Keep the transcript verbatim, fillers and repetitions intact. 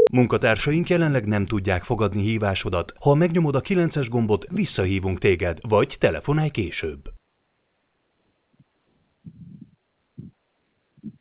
Munkatársaink jelenleg nem tudják fogadni hívásodat. Ha megnyomod a kilences gombot, visszahívunk téged, vagy telefonálj később.